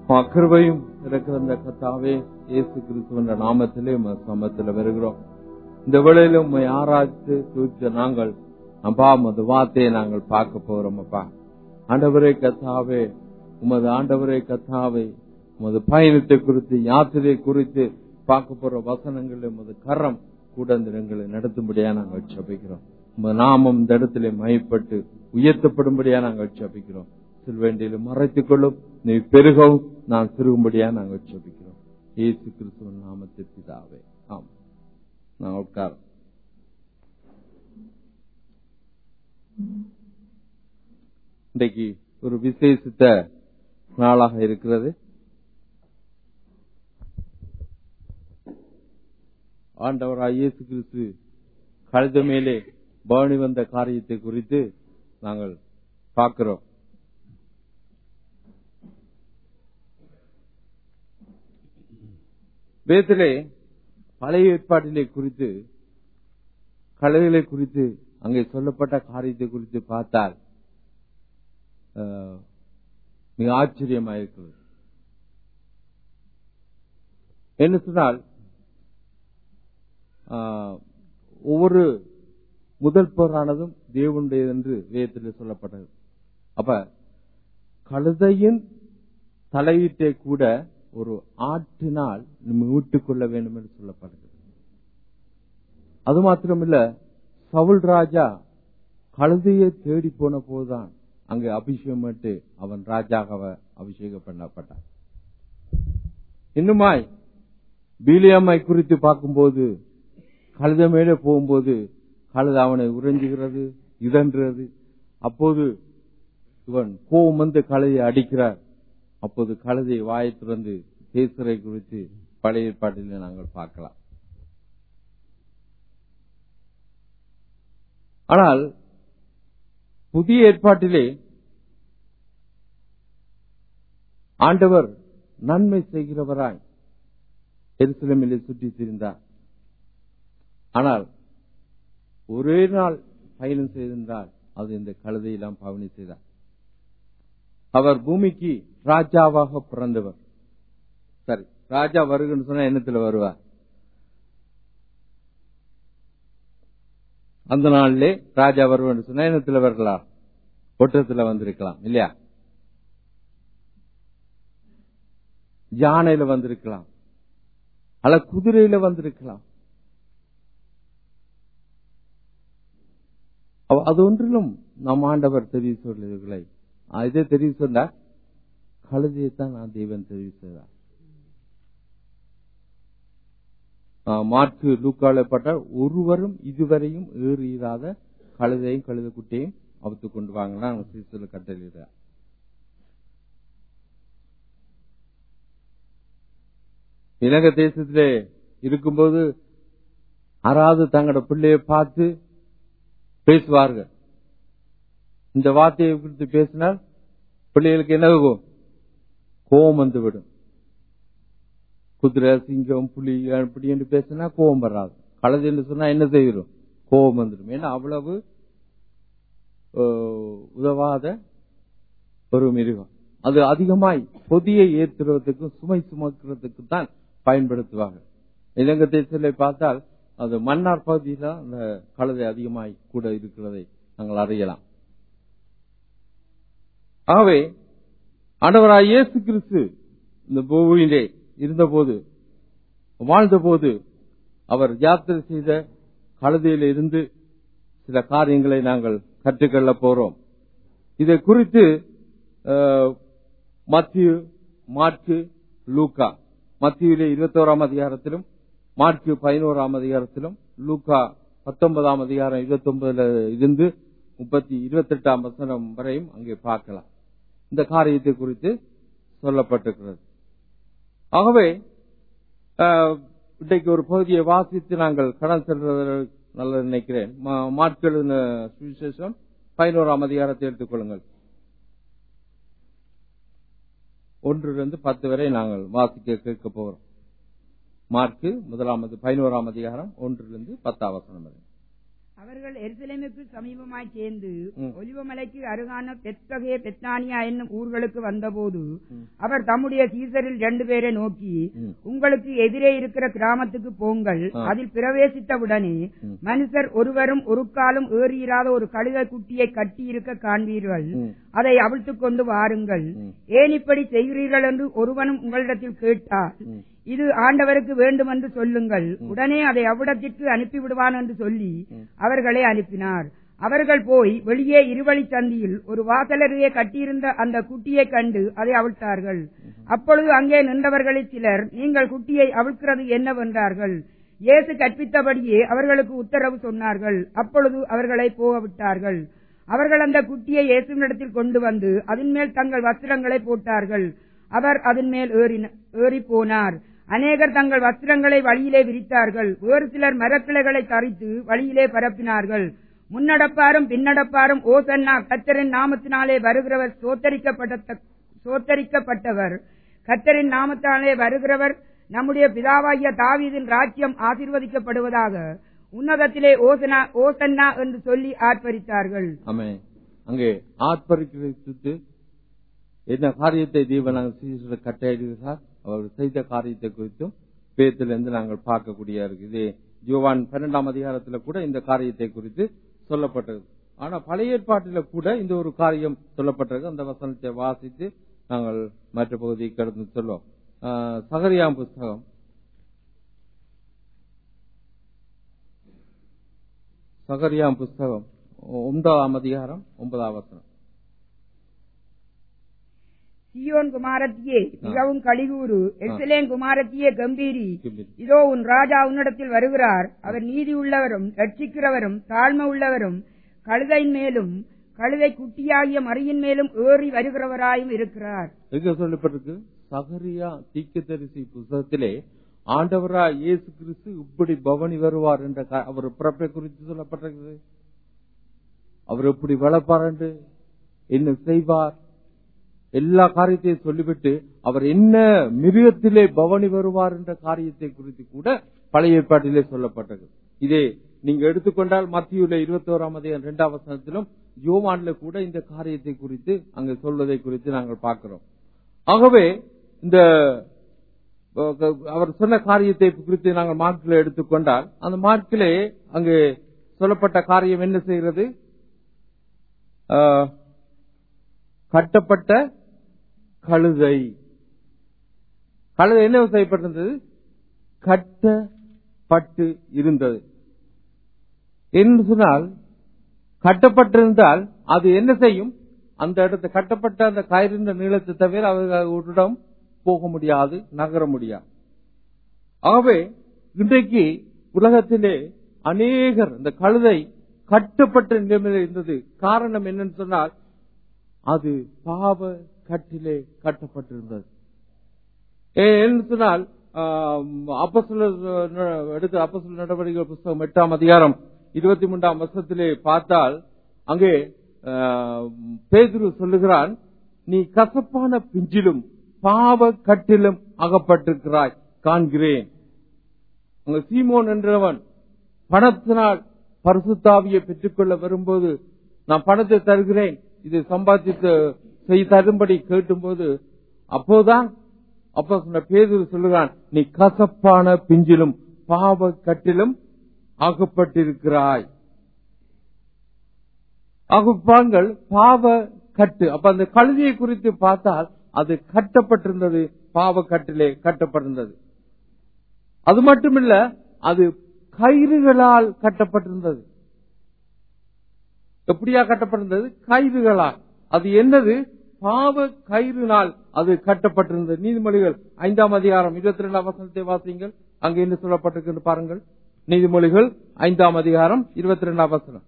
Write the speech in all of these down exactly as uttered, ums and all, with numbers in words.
கிருபையும் இருக்கிற அந்த கர்த்தாவே இயேசு கிறிஸ்துவின் நாமத்திலே சமத்தில் வருகிறோம். இந்த வேளையிலும் உம்மை ஆராய்ந்து துதித்த நாங்கள் அப்பா உமது வார்த்தையை நாங்கள் பார்க்க போறோம். அப்பா ஆண்டவரே கர்த்தாவே, உமது ஆண்டவரே கர்த்தாவே, உமது பயணத்தை குறித்து யாத்திரை குறித்து பார்க்க போற வசனங்கள் உமது கரம் கூட இந்த எங்களை நடத்தும்படியா நாங்கள் ஜெபிக்கிறோம். உமது நாமம் இந்த இடத்திலே மகிமைப்பட்டு உயர்த்தப்படும்படியா நாங்கள் ஜெபிக்கிறோம். சில்வேண்டியிலும் மறைத்துக் கொள்ளும், நீ பெருகவும் நான் சிறுகும்படியா நாங்கள் ஜெபிக்கிறோம். இயேசு கிறிஸ்துவின் நாமத்தில் பிதாவே, ஆம். நான் உட்கார் இன்றைக்கு ஒரு விசேஷித்த நாளாக இருக்கிறது. ஆண்டவராய் இயேசு கிறிஸ்து கழுத மேலே பவனி வந்த காரியத்தை குறித்து நாங்கள் பார்க்கிறோம். வேதத்திலே பழைய ஏற்பாட்டிலே குறித்து கழுதைகளை குறித்து அங்கே சொல்லப்பட்ட காரியத்தை குறித்து பார்த்தால் மிக ஆச்சரியமாயிருக்கிறது. என்ன சொன்னால், ஒவ்வொரு முதல் போரானதும் தேவனுடையது என்று வேதத்தில் சொல்லப்பட்டது. அப்ப கழுதையின் தலையீட்டை கூட ஒரு ஆற்றினால் மீட்டுக் கொள்ள வேண்டும் என்று சொல்லப்படுகிறது. அது மாத்திரமில்ல, சவுல் ராஜா கழுதையை தேடி போன போதுதான் அங்கு அபிஷேகம் பெற்று அவன் ராஜாக அபிஷேகம் பண்ணப்பட்டான். இன்னுமாய் பீலியாமை குறித்து பார்க்கும்போது கழுத மேலே போகும்போது கழுத அவனை உறைஞ்சுகிறது, இதன்றது. அப்போது இவன் கோபம் வந்து கழுதையை அடிக்கிறார். அப்போது கழுதையை வாயை திறந்து பேசுரை குறித்து பழைய ஏற்பாட்டிலே நாங்கள் பார்க்கலாம். ஆனால் புதிய ஏற்பாட்டிலே ஆண்டவர் நன்மை செய்கிறவராய் எருசலேமிலே சுற்றி திரிந்தார். ஆனால் ஒரே நாள் பயணம் செய்திருந்தால் அது இந்த கழுதையெல்லாம் பவனி செய்தார். அவர் பூமிக்கு ராஜாவாக பிறந்தவர். சரி, ராஜா வருகன்னு சொன்னா எண்ணத்துல வருவார். அந்த நாளிலே ராஜா வருவன்னு சொன்னா எண்ணத்துல வரலாம், ஒட்டத்துல வந்திருக்கலாம் இல்லையா, யானையில வந்திருக்கலாம், அல்ல குதிரையில வந்திருக்கலாம். அது ஒன்றிலும் நம் ஆண்டவர் தெரிவு சொல்லுகளை இதே தெரிவு சொன்னார். கழுதையைத்தான் நான் தேவன் தெரிவு செய்தார். மாற்கு லூக்காளப்பட்ட ஒருவரும் இதுவரையும் ஏறியிராத கழுதையும் கழுத குட்டையும் அவுத்து கொண்டு வாங்கினா கட்டளையிடார். இலங்கை தேசத்திலே இருக்கும்போது யாராவது தங்களோட பிள்ளையை பார்த்து பேசுவார்கள். இந்த வார்த்தையை குறித்து பேசினால் பிள்ளைகளுக்கு என்ன ஆகும்? கோபம் வந்துவிடும். குதிரை, சிங்கம், புலி அப்படி என்று பேசினா கோபம் வராது. கழுதை என்று சொன்னா என்ன செய்யும்? கோபம் வந்துடும். ஏன்னா அவ்வளவு உதவாத ஒரு மிருகம். அது அதிகமாய் பொதியை ஏற்றுவதற்கும் சுமை சுமக்கிறதுக்கு தான் பயன்படுத்துவாங்க. இலங்கை தேசத்திலே பார்த்தால் அது மன்னார் பகுதியில அந்த கழுதை அதிகமாய் கூட இருக்கிறதை நாங்கள் அறியலாம். ஆகவே ஆண்டவராய் இயேசு கிறிஸ்து இந்த பூமியிலே இருந்தபோது, வாழ்ந்த போது அவர் யாத்திரை செய்த கழுதையில இருந்து சில காரியங்களை நாங்கள் கற்றுக்கொள்ள போறோம். இதை குறித்து மத்திய, மாற்கு, லூக்கா, மத்தியிலே இருபத்தோராம் அதிகாரத்திலும் மாற்கு பதினோராம் அதிகாரத்திலும் லூக்கா பத்தொன்பதாம் அதிகாரம் இருபத்தி ஒன்பதுல இருந்து முப்பத்தி இருபத்தி எட்டாம் வசனம் வரையும் அங்கே பார்க்கலாம். இந்த காரியத்தை குறித்து சொல்லப்பட்டிருக்கிறது. ஆகவே இன்றைக்கு ஒரு பகுதியை வாசித்து நாங்கள் கடன் செல்வது நல்ல நினைக்கிறேன். மாற்கு சுவிசேஷம் பதினோராம் அதிகாரத்தை எடுத்துக் கொள்ளுங்கள். ஒன்றிலிருந்து பத்து வரை நாங்கள் வாசிக்க கேட்க போகிறோம். மாற்கு முதலாம் பதினோராம் அதிகாரம் ஒன்றிலிருந்து பத்தாம் வசனம் வரை. அவர்கள் எருசலேமுக்கு சமீபமாய் சேர்ந்து ஒலிவமலைக்கு அருகான பெத்பகே பெத்தானியா என்னும் ஊர்களுக்கு வந்தபோது அவர் தம்முடைய சீசரில் இரண்டு பேரை நோக்கி, உங்களுக்கு எதிரே இருக்கிற கிராமத்துக்கு போங்கள். அதில் பிரவேசித்தவுடனே மனுஷர் ஒருவரும் ஒரு காலும் ஏறியிராத ஒரு கழுதை குட்டியை கட்டியிருக்க காண்பீர்கள். அதை அவிழ்த்துக் கொண்டு வாருங்கள். ஏன் இப்படி செய்கிறீர்கள் என்று ஒருவனும் உங்களிடத்தில் கேட்டால் இது ஆண்டவருக்கு வேண்டும் என்று சொல்லுங்கள். உடனே அதை அவ்விடத்திற்கு அனுப்பிவிடுவான் என்று சொல்லி அவர்களை அனுப்பினார். அவர்கள் போய் வெளியே இருவழி சந்தியில் ஒரு வாசலருகே கட்டியிருந்த அந்த குட்டியை கண்டு அதை அவிழ்த்தார்கள். அப்பொழுது அங்கே நின்றவர்களில் சிலர், நீங்கள் குட்டியை அவிழ்க்கிறது என்னவென்றார்கள். இயேசு கற்பித்தபடியே அவர்களுக்கு உத்தரவு சொன்னார்கள். அப்பொழுது அவர்களை போக விட்டார்கள். அவர்கள் அந்த குட்டியை இயேசுவினிடத்தில் கொண்டு வந்து அதன் மேல் தங்கள் வஸ்திரங்களை போட்டார்கள். அவர் அதன் மேல் ஏறி போனார். அநேகர் தங்கள் வஸ்திரங்களை வழியிலே விரித்தார்கள். வேறு சிலர் மரக்கிளைகளை தரித்து வழியிலே பரப்பினார்கள். முன்னடப்பாரும் பின்னடப்பாரும், ஓசன்னா, கர்த்தரின் நாமத்தினாலே வருகிறவர் சோத்தரிக்கப்பட்டவர், கர்த்தரின் நாமத்தினாலே வருகிறவர் நம்முடைய பிதாவாகிய தாவீதின் ராஜ்யம் ஆசீர்வதிக்கப்படுவதாக, உன்னதத்திலே ஓசனா ஓசன்னா என்று சொல்லி ஆர்ப்பரித்தார்கள். ஆமென். அங்கே ஆர்ப்பரித்து என்ன காரியத்தை தேவனாக கட்டளையிடுகிறார், அவர் செய்த காரியத்தை குறித்தும் பேத்திலிருந்து நாங்கள் பார்க்கக்கூடிய இருக்கு. இது யோவான் பன்னெண்டாம் அதிகாரத்துல கூட இந்த காரியத்தை குறித்து சொல்லப்பட்டது. ஆனா பழைய ஏற்பாட்டில கூட இந்த ஒரு காரியம் சொல்லப்பட்டிருக்கு. அந்த வசனத்தை வாசித்து நாங்கள் மற்ற பகுதியை கடந்து சொல்லுவோம். சகரியாம் புஸ்தகம் சகரியாம் புஸ்தகம் ஒன்பதாம் அதிகாரம் ஒன்பதாம் வசனம். சீயோன் குமாரத்தியே மிகவும் கலிகூறு, எருசலேம் குமாரத்தியே கம்பீரி, இதோ உன் ராஜா உன்னிடத்தில் வருகிறார். அவர் நீதி உள்ளவரும் ரட்சிக்கிறவரும் தாழ்மை உள்ளவரும் கழுதையின் மேலும் கழுதை குட்டியாகிய மரியின் மேலும் ஏறி வருகிறவராயும் இருக்கிறார். எங்க சொல்லப்பட்டிருக்கு? சகரியா தீர்க்கதரிசி புத்தகத்திலே ஆண்டவரா இயேசு கிறிஸ்து இப்படி பவனி வருவார் என்ற அவர் பிறப்பை குறித்து சொல்லப்பட்டிருக்கிறது. அவர் எப்படி வளர்ப்பார் என்று, என்ன செய்வார், எல்லா காரியத்தையும் சொல்லிவிட்டு அவர் என்ன மிருகத்திலே பவனி வருவார் என்ற காரியத்தை குறித்து கூட பழைய ஏற்பாட்டிலே சொல்லப்பட்டது. இதே நீங்க எடுத்துக்கொண்டால் மத்தியுள்ள இருபத்தி ஓராம் அதிகாரம் இரண்டாம் வசனத்திலும் யோவான்ல கூட இந்த காரியத்தை குறித்து அங்கு சொல்வதை குறித்து நாங்கள் பார்க்கிறோம். ஆகவே இந்த அவர் சொன்ன காரியத்தை குறித்து நாங்கள் மார்க்கில் எடுத்துக்கொண்டால் அந்த மார்க்கிலே அங்கு சொல்லப்பட்ட காரியம் என்ன செய்கிறது? கட்டப்பட்ட கழுதை. கழுதை என்ன செய்யப்பட்டிருந்தது? கட்டப்பட்டு இருந்தது என்று சொன்னால், கட்டப்பட்டிருந்தால் அது என்ன செய்யும்? அந்த இடத்தை கட்டப்பட்ட அந்த கயிறின் நீளத்தை தவிர அவர்களிடம் போக முடியாது, நகர முடியாது. ஆகவே இன்றைக்கு உலகத்திலே அநேகர் இந்த கழுதை கட்டப்பட்ட நிலைமையில் இருந்தது. காரணம் என்னன்னு சொன்னால், அது பாவ கட்டிலே கட்டப்பட்டிருந்தது. ஏன்னு சொன்னால் அப்போஸ்தலர் எடுத்த அப்போஸ்தலர் நடவடிக்கைகள் புத்தகம் எட்டாம் அதிகாரம் இருபத்தி மூன்றாம் வருஷத்திலே பார்த்தால் அங்கே பேதுரு சொல்லுகிறான், நீ கசப்பான பிஞ்சிலும் பாவ கட்டிலும் அகப்பட்டிருக்கிறாய் காண்கிறேன். அங்க சீமோன் என்றவன் பணத்தினால் பரிசுத்தாவியை பெற்றுக்கொள்ள வரும்போது, நான் பணத்தை தருகிறேன், இதை சம்பாதித்து செய்ய தரும்படி கேட்டும் போது, அப்போதான் அப்ப சொன்ன பேதுரு சொல்லுகிறான், நீ கசப்பான பிஞ்சிலும் பாவ கட்டிலும் ஆகப்பட்டிருக்கிறாய். ஆகுப்பாங்கள் பாவ கட்டு. அப்ப அந்த கழுதியை குறித்து பார்த்தால் அது கட்டப்பட்டிருந்தது, பாவ கட்டிலே கட்டப்பட்டிருந்தது. அது மட்டுமில்ல, அது கயிறுகளால் கட்டப்பட்டிருந்தது. எப்படியா கட்டப்பட்டிருந்தது? கயிறுகளால். அது என்னது? பாவ கயிறுனால் அது கட்டப்பட்டிருந்தது. நீதிமொழிகள் ஐந்தாம் அதிகாரம் இருபத்தி இரண்டாம் வசனத்தை வாசியுங்கள். அங்கு என்ன சொல்லப்பட்டிருக்கு பாருங்கள். நீதிமொழிகள் ஐந்தாம் அதிகாரம் இருபத்தி இரண்டாம் வசனம்.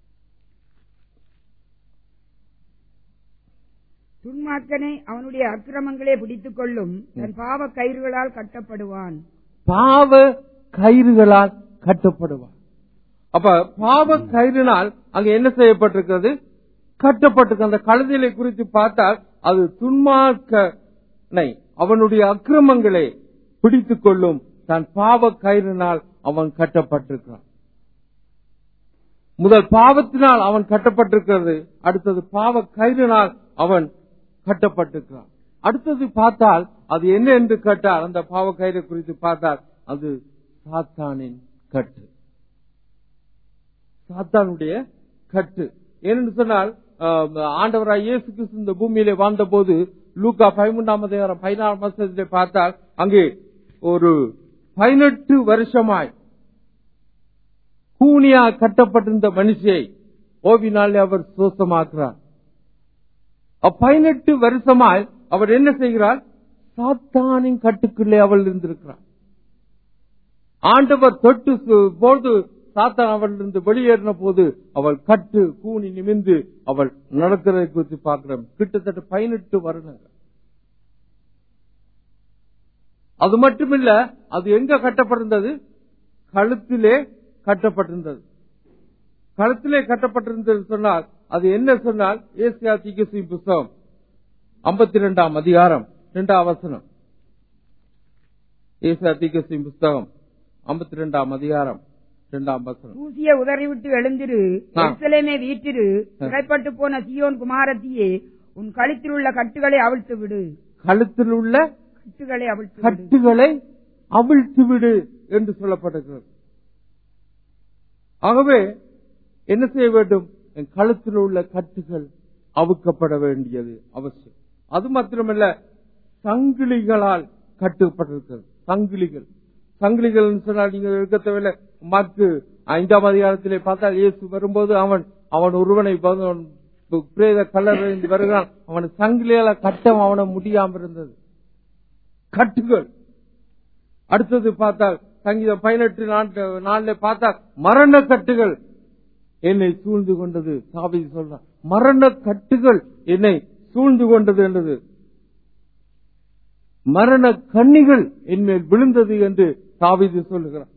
துன்மார்க்கனை அவனுடைய அக்கிரமங்களே பிடித்துக் கொள்ளும், தன் பாவ கயிறுகளால் கட்டப்படுவான். பாவ கயிறுகளால் கட்டப்படுவான். அப்ப பாவ கயிறினால் அங்க என்ன செய்யப்பட்டிருக்கிறது? கட்டப்பட்டிருக்கு. அந்த கழுதையை குறித்து பார்த்தால் அது துன்மார்க்கனை அவனுடைய அக்கிரமங்களை பிடித்துக் கொள்ளும், தன் பாவ கயிறினால் அவன் கட்டப்பட்டிருக்கிறான். முதல் பாவத்தினால் அவன் கட்டப்பட்டிருக்கிறது, அடுத்தது பாவ கயிறினால் அவன் கட்டப்பட்டிருக்கிறான். அடுத்தது பார்த்தால் அது என்ன என்று கேட்டால், அந்த பாவ கயிறு குறித்து பார்த்தால் அது சாத்தானின் கட்டு, சாத்தானுடைய கட்டு. ஏனென்று சொன்னால் ஆண்டவராய் இயேசு கிறிஸ்து இந்த பூமியிலே வாழ்ந்த போது லூக்கா பதிமூன்றாம் அதிகாரம் பதினாறாம் வசனத்திலே பார்த்தால் அங்கே ஒரு பதினெட்டு வருஷமாய் கூனியா கட்டப்பட்டிருந்த மனுஷியை ஓவினாலே அவர் சுத்தமாக்குறார். பதினெட்டு வருஷமாய் அவர் என்ன செய்கிறார்? சாத்தானின் கட்டுக்குள்ளே அவள் இருந்திருக்கிறார். ஆண்டவர் தொட்டு போது சாத்தான் அவளிருந்து வெளியேறின போது அவள் கட்டு கூனி நிமிந்து அவள் நடக்கிறதை குறித்து பார்க்கிறோம். கிட்டத்தட்ட பதினெட்டு வருடங்கள். அது மட்டுமில்ல, அது எங்க கட்டப்பட்டிருந்தது? கழுத்திலே கட்டப்பட்டிருந்தது. கழுத்திலே கட்டப்பட்டிருந்தது சொன்னால் அது என்ன சொன்னால், ஏசாயா தீர்க்கதரிசி புத்தகம் ஐம்பத்தி இரண்டாம் அதிகாரம் இரண்டாம் வசனம். ஏசாயா தீர்க்கதரிசி புத்தகம் ஐம்பத்தி இரண்டாம் அதிகாரம் இரண்டாம் வசனம். தூசியை உதறிவிட்டு எழுந்திரு, எருசலேமே வீற்றிரு, சிறைப்பட்டு போன சீயோன் குமாரத்தியே, உன் கழுத்தில் உள்ள கட்டுகளை அவிழ்த்து விடு. கழுத்தில் உள்ள கட்டுகளை அவிழ்த்து கட்டுகளை அவிழ்த்து விடு என்று சொல்லப்பட்டிருக்கிறது. ஆகவே என்ன செய்ய வேண்டும்? என் கழுத்தில் உள்ள கட்டுகள் அவுக்கப்பட வேண்டியது அவசியம். அது மாத்திரமல்ல, சங்கிலிகளால் கட்டுப்பட்டிருக்கிறது. சங்கிலிகள் சங்கிலிகள் சொன்னால் நீங்க இருக்க தேவையில்லை. மார்க்கு ஐந்தாம் அதிகாரத்திலே பார்த்தால் இயேசு வரும்போது அவன் அவன் ஒருவனை பிரேத கல்லறைந்து வருகிறான். அவன் சங்கிலியால கட்டம் அவனை முடியாம இருந்தது. கட்டுகள். அடுத்தது பார்த்தால் சங்கீதம் பதினெட்டு நாளிலே பார்த்தால் மரண கட்டுகள் என்னை சூழ்ந்து கொண்டது. தாவீது சொல்றான், மரண கட்டுகள் என்னை சூழ்ந்து கொண்டது என்றது. மரண கண்ணிகள் என்மேல் விழுந்தது என்று தாவீது சொல்லுகிறான்.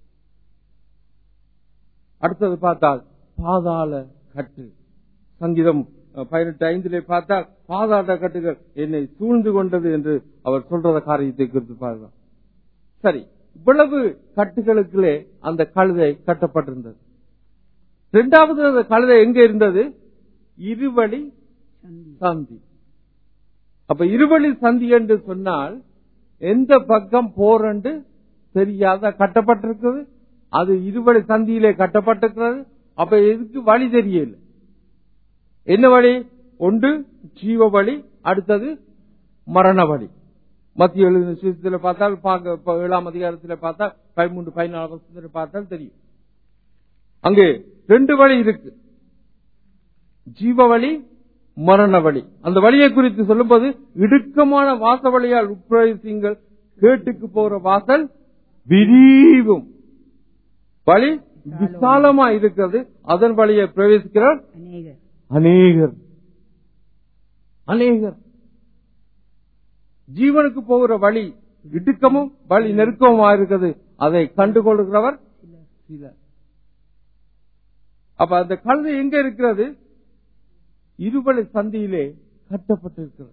அடுத்தது பார்த்தால் பாதாள கட்டு. சங்கீதம் பதினெட்டு ஐந்திலே பார்த்தால் பாதாள கட்டுகள் என்னை சூழ்ந்து கொண்டது என்று அவர் சொல்ற காரியத்தை குறித்து பார்க்கலாம். சரி, இவ்வளவு கட்டுகளுக்குள்ளே அந்த கழுதை கட்டப்பட்டிருந்தது. இரண்டாவது அந்த கழுதை எங்க இருந்தது? இருவழி சந்தி. அப்ப இருவழி சந்தி என்று சொன்னால் எந்த பக்கம் போறண்டு தெரியாத கட்டப்பட்டிருக்கிறது. அது இருவழி சந்தியிலே கட்டப்பட்டிருக்கிறது. அப்ப எதுக்கு வழி தெரியல. என்ன வழி? ஒன்று ஜீவ வழி, அடுத்தது மரண வழி. மத்திய எழுதின சுவிசேஷத்தில் பார்த்தால் ஏழாம் அதிகாரத்தில் பார்த்தால் பதிமூன்று பதினாலு வருஷத்தில் பார்த்தால் தெரியும். அங்கே ரெண்டு வழி இருக்கு, ஜீவ வழி, மரண வழி. அந்த வழியை குறித்து சொல்லும்போது இடுக்கமான வாச வழியால் உட்பிரவேசிங்கள், கேட்டுக்கு போற வாசல் விரிவும், வழி விசாலமா இருக்கிறது, அதன் வழியை பிரவேசிக்கிறார் அநேகர். அநேகர். ஜீவனுக்கு போகிற வழி இடுக்கமும் வழி நெருக்கமா இருக்கிறது, அதை கண்டுகொள்கிறவர் சிலர். அப்ப அந்த கழுதை எங்க இருக்கிறது? இருவழி சந்தியிலே கட்டப்பட்டிருக்கிறது.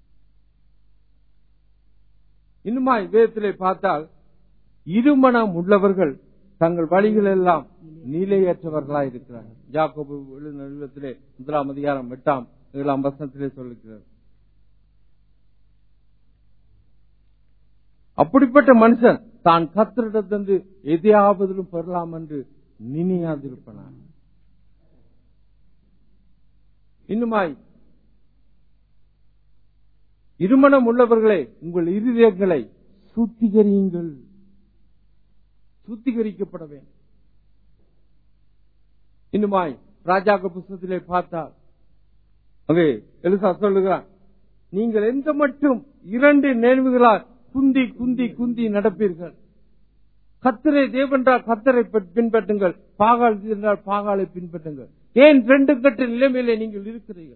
இன்னுமாய் வேதத்திலே பார்த்தால் இருமனம் உள்ளவர்கள் தங்கள் வழிகள் எல்லாம் நிலையற்றவர்களாய் இருக்கிறார்கள். யாக்கோபு நிறுவனத்திலே முதலாம் அதிகாரம் எட்டாம் ஏழாம் வசனத்திலே சொல்லுகிறார். அப்படிப்பட்ட மனுஷன் தான் கர்த்தரிடத்திலிருந்து எதையாவதிலும் பெறலாம் என்று நினையாதிருப்பனான். இன்னுமாய் இருமனம் உள்ளவர்களே, உங்கள் இருதயங்களை சுத்திகரியுங்கள். சுத்திகரிக்கப்பட வேண்டும். இன்னுமாய் ராஜாக்க புத்தகத்திலே பார்த்தால் அங்கே எலிசா சொல்லுகிறார், நீங்கள் எந்த மட்டும் இரண்டு நினைவுகளால் குந்தி குந்தி குந்தி நடப்பீர்கள். கர்த்தரை தேவென்றால் கர்த்தரை பின்பற்றுங்கள், பாகால் என்றால் பாகாலை பின்பற்றுங்கள். ஏன் ரெண்டு கட்ட நிலைமையிலே நீங்கள் இருக்கிறீர்கள்?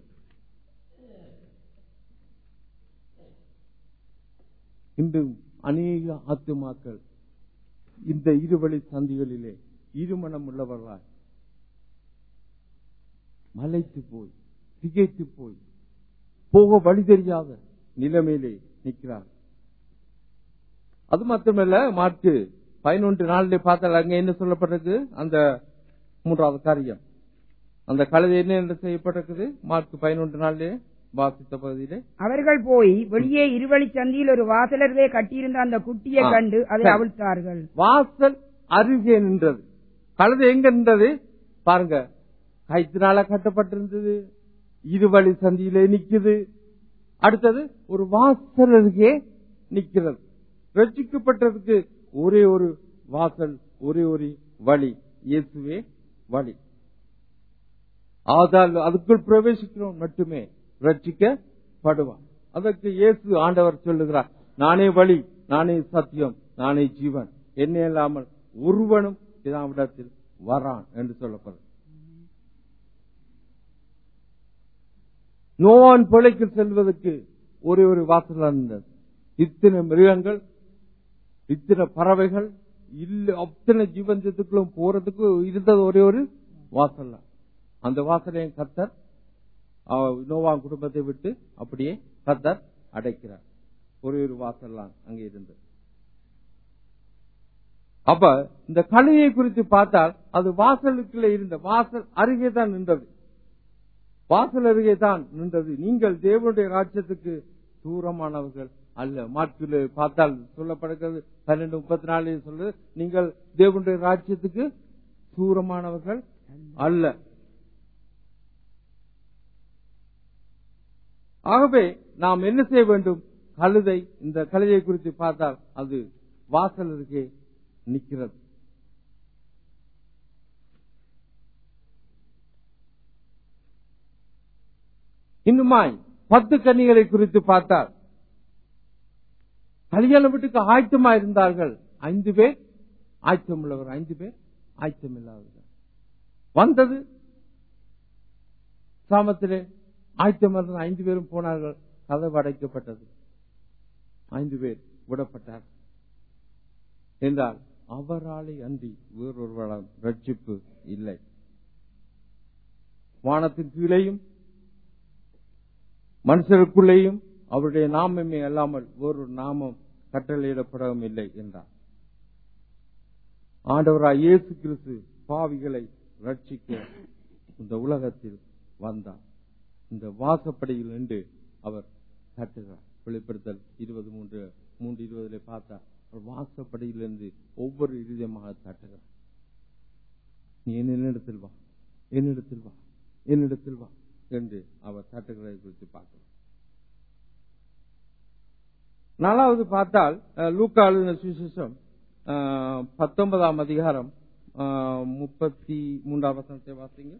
இன்று அநேக ஆத்துமாக்கள் இந்த இருவழி சந்திகளிலே இருமனம் உள்ளவர்களாய் மலைத்து போய் திகைத்து போய் போக வழி தெரியாத நிலைமையிலே நிற்கிறார். அது மட்டுமல்ல, மார்க்கு பதினொன்று நாளிலே பார்த்தால் அங்க என்ன சொல்லப்பட்டிருக்கு? அந்த மூன்றாவது காரியம் அந்த கழுதை என்ன என்று செய்யப்பட்டிருக்குது? மார்க் பதினொன்று நாளிலே வாசித்த பகுதியிலே, அவர்கள் போய் வெளியே இருவழி சந்தியில் ஒரு வாசலருகே கட்டியிருந்த அந்த குட்டியை கண்டு அதை அவிழ்த்தார்கள். வாசல் அருகே நின்றது. கழுதை எங்க நின்றது பாருங்க, கயிற்றினால கட்டப்பட்டிருந்தது, இருவழி சந்தியிலே நிக்குது. அடுத்தது ஒரு வாசல் அருகே நிக்கிறது. ரட்சிக்கப்பட்டதுக்கு ஒரே ஒரு வாசல், ஒரே ஒரு வழி, இயேசுவே வழி. ஆதால் அதுக்குள் பிரவேசிக்கிறோம் மட்டுமே ரட்சிக்கப்படுவான். அதற்கு இயேசு ஆண்டவர் சொல்லுகிறார், நானே வழி, நானே சத்தியம், நானே ஜீவன், என்னை இல்லாமல் ஒருவனும் பிதாவிடத்தில் வரான் என்று சொல்லப்படும். நோவான் பிழைக்கு செல்வதற்கு ஒரே ஒரு வாசல் இருந்தது. இத்தனை மிருகங்கள், இத்தனை பறவைகள், இல்ல அத்தனை ஜீவன்களும் போறதுக்கு இருந்தது ஒரே ஒரு வாசல். அந்த வாசலையும் கர்த்தர் நோவான் குடும்பத்தை விட்டு அப்படியே கர்த்தர் அடைக்கிறார். ஒரே ஒரு வாசல் அங்கே இருந்தது. அப்ப இந்த கழுதையை குறித்து பார்த்தால் அது வாசலுக்குள்ள இருந்த வாசல் அருகே தான் நின்றது. வாசல் அருகே தான் நின்றது. நீங்கள் தேவனுடைய ராஜ்யத்துக்கு தூரமானவர்கள் அல்ல. மார்க்கில் பார்த்தால் சொல்லப்படுகிறது பன்னெண்டு முப்பத்தி நாலு சொல்லு, நீங்கள் தேவனுடைய ராஜ்யத்துக்கு தூரமானவர்கள் அல்ல. ஆகவே நாம் என்ன செய்ய வேண்டும்? கழுதை, இந்த கழுதையை குறித்து பார்த்தால் அது வாசல் அருகே நிற்கிறது. இன்னுமாய் பத்து கன்னிகளை குறித்து பார்த்தால் கல்யாண வீட்டுக்கு ஆயத்தமா இருந்தார்கள். ஐந்து பேர் ஆயத்தம் உள்ளவர், ஐந்து பேர் ஆயத்தம் இல்லாதவர்கள். வந்தது சாமத்திலே ஆயத்தம் இருந்த ஐந்து பேரும் போனார்கள். கதவு அடைக்கப்பட்டது. ஐந்து பேர் விடப்பட்டார்கள் என்றால் அவராலே அன்றி வேறொருவரால் ரட்சிப்பு இல்லை. வானத்தின் கீழேயும் மனுஷருக்குள்ளேயும் அவருடைய நாமமே அல்லாமல் வேறொரு நாமம் கட்டளையிடப்படவும் இல்லை என்றார். ஆண்டவராய் இயேசு கிறிஸ்து பாவிகளை ரட்சிக்க இந்த உலகத்தில் வந்தார். இந்த வாசப்படியில் நின்று அவர் தட்டுகிறார். வெளிப்படுத்தல் இருபது மூன்று மூன்று இருபதுல பார்த்தார். வாசப்படியிலிருந்து ஒவ்வொரு இருதயமாக தட்டுகிறார். நீ என்னிடத்தில் வா, என்னிடத்தில் வா, என்னிடத்தில் வா என்று அவர் தட்டுகிறதை குறித்து பார்க்கிறோம். நாலாவது பார்த்தால் லூக்கா எழுதின சுவிசேஷம் பத்தொன்பதாம் அதிகாரம் முப்பத்தி மூன்றாம் வசனத்தை வாசிங்க.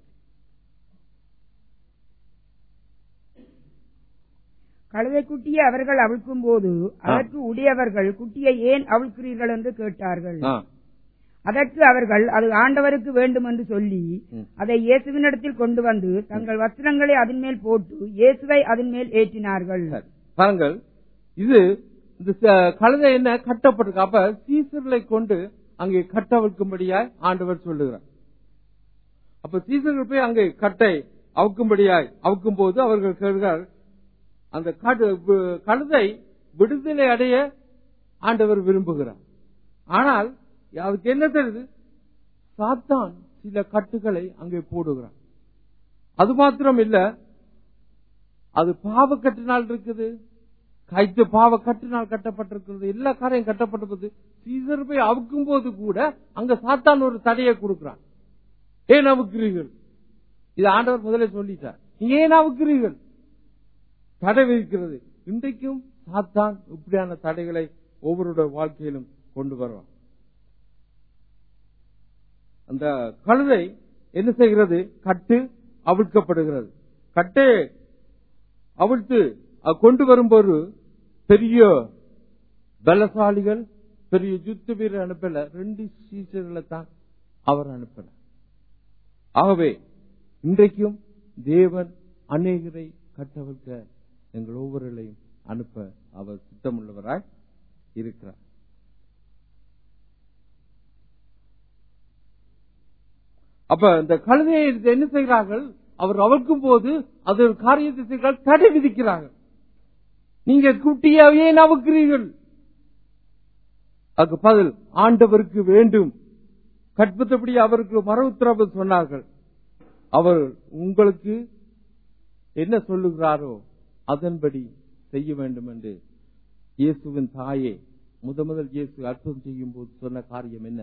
கழுதை குட்டியை அவர்கள் அவிழ்க்கும் போது அதற்கு உடையவர்கள் குட்டியை ஏன் அவிழ்க்கிறீர்கள் என்று கேட்டார்கள். அதற்கு அவர்கள் அது ஆண்டவருக்கு வேண்டும் என்று சொல்லி அதை இயேசுவினிடத்தில் கொண்டு வந்து தங்கள் வஸ்திரங்களை அதன் மேல் போட்டு இயேசுவை அதன் மேல் ஏற்றினார்கள். பாருங்கள், இது இந்த கழுதை என்ன கட்டப்பட்டிருக்கு. அப்ப சீசர்களை கொண்டு அங்கே கட்ட வைக்கும்படியாய் ஆண்டவர் சொல்லுகிறார். அப்ப சீசர்கள் போய் அங்கே கட்டை அவுக்கும்படியாய் அவுக்கும் போது அவர்கள் கேட்கிறார், அந்த கழுதை விடுதலை அடைய ஆண்டவர் விரும்புகிறார். ஆனால் அதுக்கு என்ன தெரியுது? சாத்தான் சில கட்டுகளை அங்கே போடுகிறார். அது மாத்திரம் இல்ல, அது பாவ கட்டினால் இருக்குது, கைத்து பாவ கட்டினால் கட்டப்பட்டிருக்கிறது, எல்லா காரையும் கட்டப்பட்டிருக்கிறது. சீசர் போய் அவுக்கும் போது கூட அங்க சாத்தான் ஒரு தடையை கொடுக்கிறான். ஏன் அவுக்கிறீர்கள்? இது ஆண்டவர் முதலே சொல்லிட்டார். ஏன் அவுக்கிறீர்கள்? தடை விதிக்கிறது. இன்றைக்கும் சாத்தான் இப்படியான தடைகளை ஒவ்வொருடைய வாழ்க்கையிலும் கொண்டு வருவான். அந்த கழுதை என்ன செய்கிறது? கட்டு அவிழ்க்கப்படுகிறது. கட்டை அவிழ்த்து கொண்டு வரும்போது பெரிய பலசாலிகள், பெரிய யுத்த வீரர் அனுப்பல, ரெண்டு சீசர்களை தான் அவர் அனுப்பல. ஆகவே இன்றைக்கும் தேவன் அநேகரை கட்டவிழ்க்க எங்கள் ஒவ்வொருவரையும் அனுப்ப அவர் திட்டமுள்ளவராய் இருக்கிறார். அப்ப இந்த கழுதையை என்ன செய்கிறார்கள்? அவர் அவிழ்க்கும் போது அது ஒரு காரியத்தை செய்கிறார்கள், தடை விதிக்கிறார்கள். நீங்க குட்டியாவே அவுக்கிறீர்கள். அதுக்கு பதில் ஆண்டவருக்கு வேண்டும். கற்பத்தபடி அவருக்கு மர உத்தரவு சொன்னார்கள். அவர் உங்களுக்கு என்ன சொல்லுகிறாரோ அதன்படி செய்ய வேண்டும் என்று இயேசுவின் தாயே முத முதல் இயேசு அற்புதம் செய்யும் போது சொன்ன காரியம் என்ன?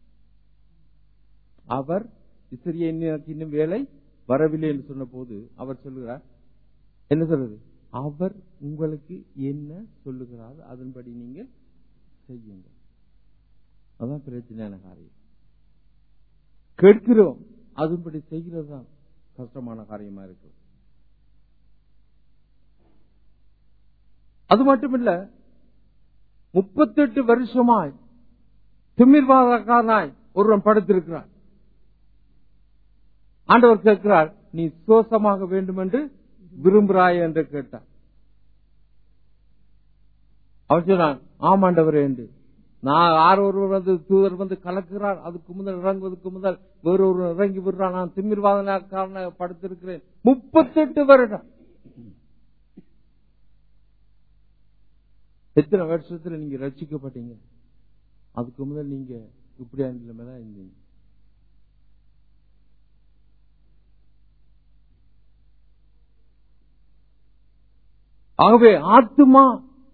அவர் இஸ்ரேலிய இன்னும் வேலை வரவில்லை என்று சொன்ன போது அவர் சொல்லுகிறார், என்ன சொல்றது? அவர் உங்களுக்கு என்ன சொல்லுகிறார் அதன்படி நீங்கள் செய்யுங்கள். அதான் பிரச்சனையான காரியம். கேட்கிறோம், அதன்படி செய்கிறது தான் கஷ்டமான காரியமா இருக்கு. அது மட்டுமில்ல, முப்பத்தி எட்டு வருஷமாய் திமிர்வாதக்காரனாய் ஒருவன் படுத்திருக்கிறார். ஆண்டவர் கேட்கிறார், நீ சோசமாக வேண்டும் என்று விரும்புகிறாய் என்று கேட்டார். அவர் சொன்னான், ஆமாண்டவர் என்று. நான் யார் ஒருவர் வந்து தூதர் வந்து கலக்கிறார், அதுக்கு முதல் இறங்குவதற்கு முதல் வேறொரு இறங்கி விடுறான், நான் திமிர்வாதக்காரனாக படுத்திருக்கிறேன் முப்பத்தி எட்டு வருடம். எத்தனை வருஷத்துல நீங்க ரட்சிக்கப்பட்டீங்க? அதுக்கு முதல் நீங்க இப்படியான நிலைமைதான் இருந்தீங்க. ஆகவே ஆத்துமா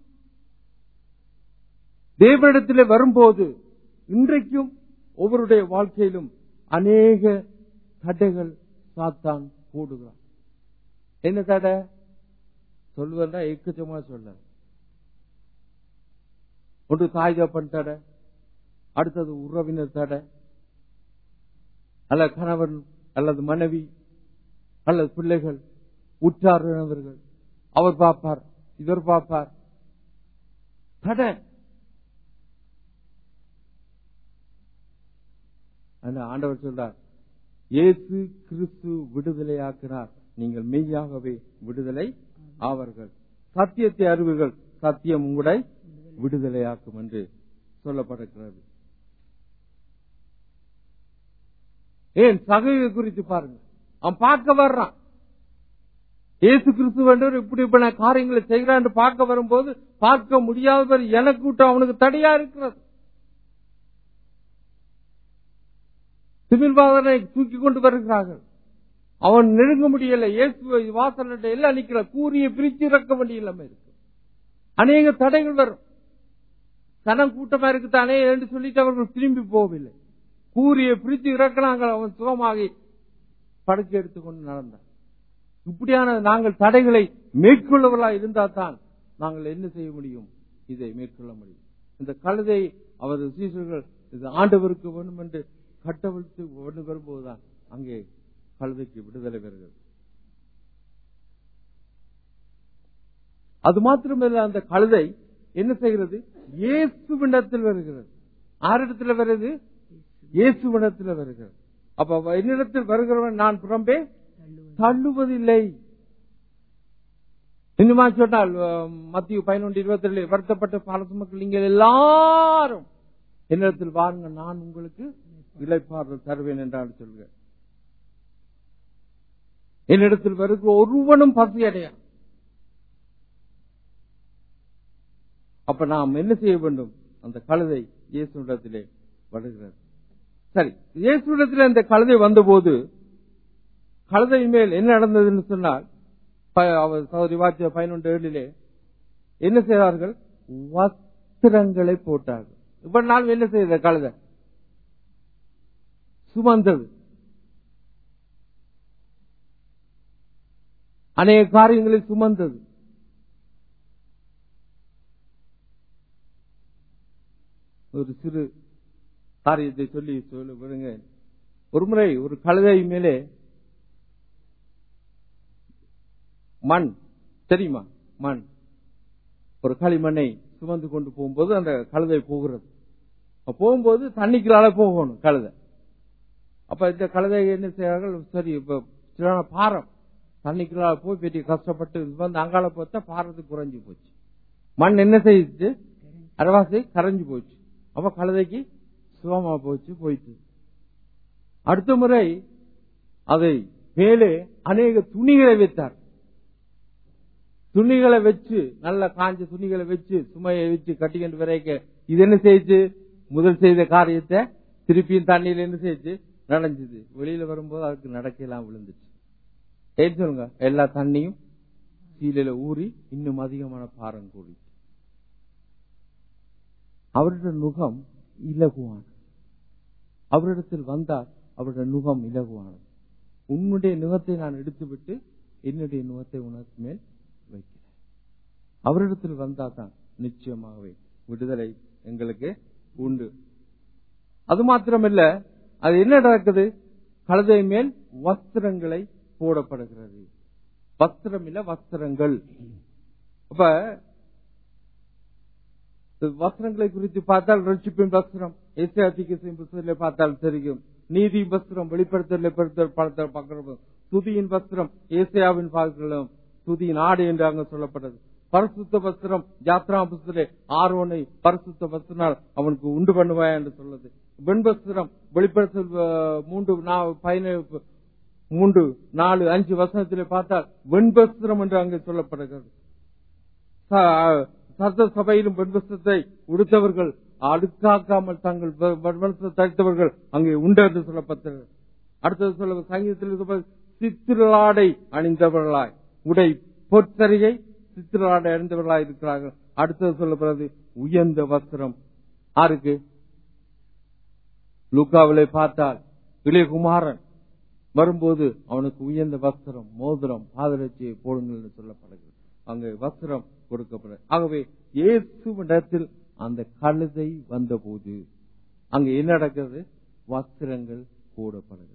தேவனிடத்திலே வரும்போது இன்றைக்கும் ஒவ்வொருடைய வாழ்க்கையிலும் அநேக தடைகள் சாத்தான் போடுகிறான். என்ன தடை சொல்வதா? எக்கச்சமா சொல்ல. ஒன்று தாய் தகப்பன் தடை, அடுத்தது உறவினர் தடை, அல்லது கணவன் அல்லது மனைவி அல்லது பிள்ளைகள், உற்றார்கள், அவர் பார்ப்பார் இவர் பார்ப்பார், தடை. ஆண்டவர் சொல்றார், இயேசு கிறிஸ்து விடுதலையாக்கிறார், நீங்கள் மெய்யாகவே விடுதலை ஆவர்கள். சத்தியத்தை அறிவீர்கள், சத்தியம் உங்களை விடுதலையாக்கும் என்று சொல்லப்படுகிறது. ஏன் சகையை குறித்து பாருங்க, அவன் பார்க்க வர்றான். இயேசு கிறிஸ்து என்றவர் இப்படி இப்ப காரியங்களை செய்கிறான் பார்க்க வரும்போது பார்க்க முடியாதவர் எனக்கு கூட்டம் அவனுக்கு தடையா இருக்கிறது. திமிர்வாதனை தூக்கி கொண்டு வருகிறார்கள், அவன் நெருங்க முடியல. இயேசு வாசல் எல்லாம் நிக்கிற, கூறிய பிரிச்சு இறக்க வேண்டிய இல்லாம இருக்கு. அநேக தடைகள் வரும். சனம் கூட்டமா இருக்குத்தானே என்று சொல்லிட்டு அவர்கள் திரும்பி போகவில்லை. கூறிய பிரித்து இறக்கினாங்க, அவன் சுகமாகி படுக்கை எடுத்துக்கொண்டு நடந்தான். இப்படியான நாங்கள் தடைகளை மேற்கொள்ளவர்களாக இருந்தால் தான் நாங்கள் என்ன செய்ய முடியும்? இதை மேற்கொள்ள முடியும். இந்த கழுதை அவர் சீசர்கள் இது ஆண்டவருக்கு வேண்டும் என்று கட்டவிழ்த்து ஒன்று வரும்போதுதான் அங்கே கழுதைக்கு விடுதலை பெறுகிறது. அது மாத்திரமல்ல, அந்த கழுதை என்ன செய்கிறது? இயேசுவிடத்தில் வருகிறது. ஆரிடத்தில் வருகிறது? இயேசுவிடத்தில் வருகிறது. அப்ப என்னிடத்தில் வருகிறவன் நான் புறம்பே தள்ளுவதில்லை. இன்னுமா சொன்னால் மத்திய பதினொன்று இருபத்தி ஏழு வருத்தப்பட்ட பாலசு மக்கள் நீங்கள் எல்லாரும் என்னிடத்தில் வாருங்க, நான் உங்களுக்கு இளைப்பாறுதல் தருவேன் என்றால் சொல்க. என்னிடத்தில் வருகிற ஒருவனும் பசி அடையா. அப்ப நாம் என்ன செய்ய வேண்டும்? அந்த கழுதை இயேசுவிடத்திலே வருகிறது. சரி, இயேசுவிடத்தில் அந்த கழுதை வந்தபோது கழுதை மேல் என்ன நடந்ததுன்னு சொன்னால், சகோதரி வாக்கிய பதினொன்று ஏழிலே என்ன செய்தார்கள்? வஸ்திரங்களை போட்டார்கள். இவ்வளவு நாள் என்ன செய்த கழுதை? சுமந்தது. அநேக காரியங்களை சுமந்தது. ஒரு சிறு காரியத்தை சொல்லி சொல்ல விடுங்க. ஒரு முறை ஒரு கழுதை மேலே மண், தெரியுமா? மண், ஒரு களிமண்ணை சுமந்து கொண்டு போகும்போது அந்த கழுதை போகிறது. போகும்போது தண்ணிக்குள்ளால போகணும் கழுதை. அப்ப இந்த கழுதை என்ன செய்வார்கள்? சரி, இப்ப பாரம் தண்ணிக்குள்ளால போய் பெரிய கஷ்டப்பட்டு வந்து அங்கால பார்த்தா பாரத்துக்கு குறைஞ்சு போச்சு. மண் என்ன செய்யுது? அரவாசி கரைஞ்சு போச்சு. அப்ப கழுதைக்கு சுகமா போச்சு, போயிட்டு. அடுத்த முறை அதை மேலே அநேக துணிகளை வைத்தார். துணிகளை வச்சு, நல்ல காஞ்ச துணிகளை வச்சு சுமையை வச்சு கட்டிக்கிட்டு வரைக்க இது என்ன செய்யுது? முதல் செய்த காரியத்தை திருப்பியும் தண்ணியில் என்ன செய்யுது? நனைஞ்சது. வெளியில வரும்போது அதுக்கு நடக்கலாம் விழுந்துச்சு. ஏன் சொல்லுங்க, எல்லா தண்ணியும் சீலையில ஊறி இன்னும் அதிகமான பாரம் கூடி. அவருடைய நுகம் இலகுவானது. அவரிடத்தில் வந்தால் அவருடைய நுகம் இலகுவானது. உன்னுடைய நுகத்தை நான் எடுத்துவிட்டு என்னுடைய நுகத்தை உனக்கு மேல் வைக்கிறேன். அவரிடத்தில் வந்தால் தான் நிச்சயமாகவே விடுதலை எங்களுக்கு உண்டு. அது மாத்திரமல்ல, அது என்ன நடக்குது? கழுதை மேல் வஸ்திரங்களை போடப்படுகிறது. வஸ்திரம் இல்ல, வஸ்திரங்கள். அப்ப வஸ்திரங்களை குறித்து பார்த்தால் ரட்சிப்பின் வஸ்திரம் ஏசாயா பார்த்தால் தெரியும். நீதி வஸ்திரம் வெளிப்படுத்தல் துதியின் வஸ்திரம் ஏசாயாவின் பார்க்கலாம். துதியின் ஆடு என்று அங்க சொல்லப்பட்டது. பரிசுத்த வஸ்திரம் யாத்ரா புஸ்தகத்திலே ஆரோனை பரிசுத்த வஸ்திரனால் அவனுக்கு உண்டு பண்ணுவாயா என்று சொல்லுது. வெண்வஸ்திரம் வெளிப்படுத்தல் மூன்று பதினேழு மூன்று நாலு அஞ்சு வசனத்திலே பார்த்தால் வெண்வஸ்திரம் என்று அங்கே சொல்லப்படுகிறது. சர்த சபையிலும் வெண்வஸ்திரத்தை உடுத்தவர்கள் அடுக்காக்காமல் தங்கள் தடுத்தவர்கள் அங்கே உண்டு என்று சொல்லப்பட்டது. அடுத்தது சொல்ல சங்கீதத்தில் சித்திரலாடை அணிந்தவர்களாய் உடை பொற்சரிகை சித்திரலாடை அணிந்தவர்களாய் இருக்கிறார்கள். அடுத்தது சொல்லப்படுறது உயர்ந்த வஸ்திரம். ஆருக்கு? லூக்காவிலே பார்த்தால் இளையகுமாரன் வரும்போது அவனுக்கு உயர்ந்த வஸ்திரம், மோதிரம், பாதரட்சியை போடுங்கள் என்று சொல்லப்படுகிறது. அங்கே வஸ்திரம் கொடுக்கப்பட. ஆகவே இயேசுவிடத்தில் அந்த கழுதை வந்த போது அங்க என்ன நடக்கிறது? வஸ்திரங்கள் போடப்படுகிறது.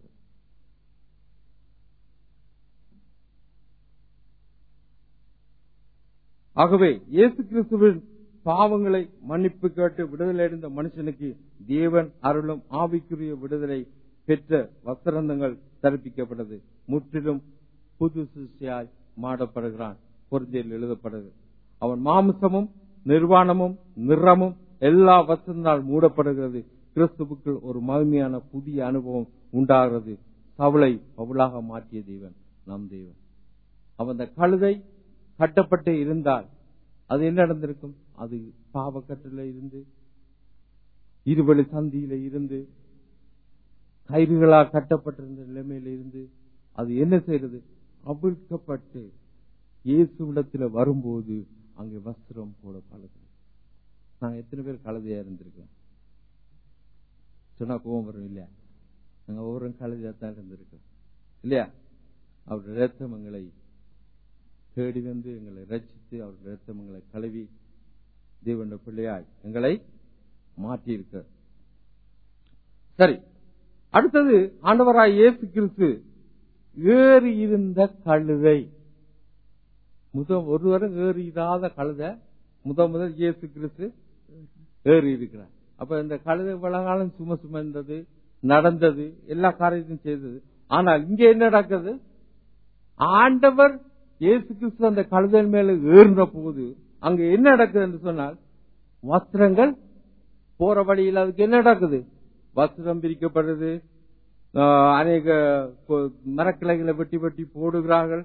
ஆகவே இயேசு கிறிஸ்துவின் பாவங்களை மன்னிப்பு கேட்டு விடுதலை அடைந்த மனுஷனுக்கு தேவன் அருளும் ஆவிக்குரிய விடுதலை பெற்ற வஸ்திரங்கள் தரிப்பிக்கப்பட்டது. முற்றிலும் புது சிருஷ்டியாய் மாடப்படுகிறான். பொருந்தியில் எழுதப்படுகிறது. அவன் மாம்சமும் நிர்வாணமும் நிறமும் எல்லா வஸ்திரத்தால் மூடப்படுகிறது. கிறிஸ்துவுக்குள் ஒரு மகிமையான புதிய அனுபவம் உண்டாகிறது. சவுளை பவுலாக மாற்றிய தேவன் நம் தேவன். அவன் கழுதை கட்டப்பட்டு இருந்தால் அது என்ன நடந்திருக்கும்? அது பாவக்கட்டில இருந்து இருவழி சந்தியில இருந்து கயிறுகளால் கட்டப்பட்டிருந்த நிலைமையில இருந்து அது என்ன செய்யறது? அவிழ்க்கப்பட்டு இயேசுவிடத்தில் வரும்போது அங்கே வஸ்திரம் போடப்படுகிறது. நாங்க எத்தனை பேர் கழுதையா இருந்திருக்கோம் சொன்னா கோபம் வரும் இல்லையா? நாங்க ஒவ்வொரு கழுதையா தான் இருந்திருக்கோம் இல்லையா? அவருடைய ரத்தம் எங்களை தேடி வந்து எங்களை ரட்சித்து அவருடைய ரத்தம் எங்களை கழுவி தேவனுடைய பிள்ளையாய் எங்களை மாற்றி இருக்க. சரி, அடுத்தது ஆண்டவராய் இயேசு கிறிஸ்து ஏறி இருந்த கழுதை. முதல் ஒருவரும் ஏறி இராத கழுதை முதல் முதல் இயேசு கிறிஸ்து ஏறி இருக்கிறார். அப்ப இந்த கழுதை வளகாலம் சும சுமந்தது, நடந்தது, எல்லா காரியத்தையும் செய்தது. ஆனால் இங்க என்ன நடக்குது? ஆண்டவர் இயேசு கிறிஸ்து அந்த கழுதையின் மேல ஏறின போது அங்க என்ன நடக்குது என்று சொன்னால், வஸ்திரங்கள் போற வழியில் அதுக்கு என்ன நடக்குது? வஸ்திரம் பிரிக்கப்படுறது. அநேக மரக்கிளைகளை வெட்டி வெட்டி போடுகிறார்கள்.